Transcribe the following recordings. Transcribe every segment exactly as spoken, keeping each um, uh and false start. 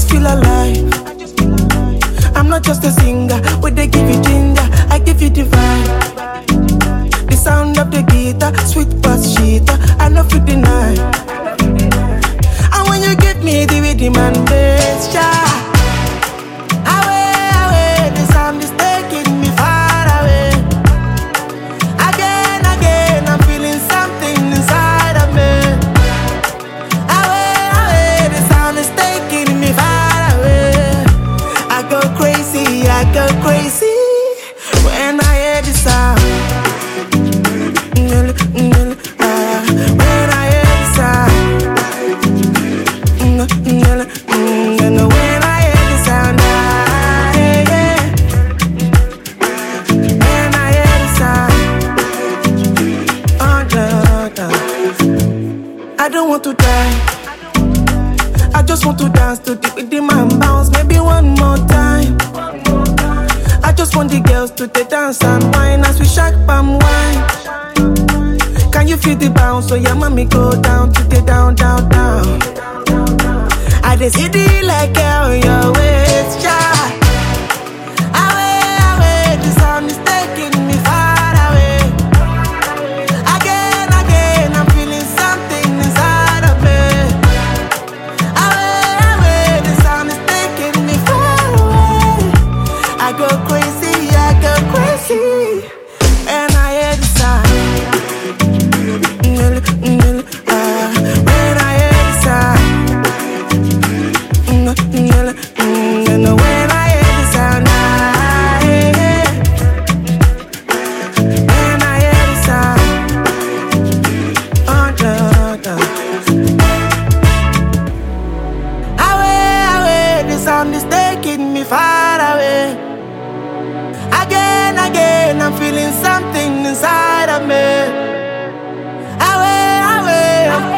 feel alive. I'm not just a singer, but they give you ginger, I give you the vibe. The sound of the guitar, sweet bass cheetah, I know you deny. And when you give me the rhythm and bass, yeah. Away, away, the sound is taking me far away. Again, again, I'm feeling something inside of me. Away, away, the sound is taking me far away. I go crazy, I go crazy when I hear the sound. When I hear the sound. And when I hear the sound, yeah, yeah. When I hear the sound, oh, no, no. I don't want to die. I just want to dance to the rhythm and bounce, maybe one more time. I just want the girls to the dance and wine as we shake palm wine. Can you feel the bounce? So your mommy go down to the down, down, down. I just see the like on your waist, yeah. Away, away, the sound is taking me far away. Again, again, I'm feeling something inside of me. Away, away, the sound is taking me far away. I go crazy, I go crazy, and I hear the sound. When I hear the sound. And when I hear the sound, ah, yeah, yeah. When I hear the sound, oh, no, no. Away, away, the sound is taking me far away. Again, again, I'm feeling something inside of me. Away, away.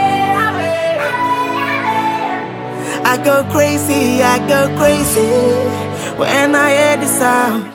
I go crazy, I go crazy when I hear the sound.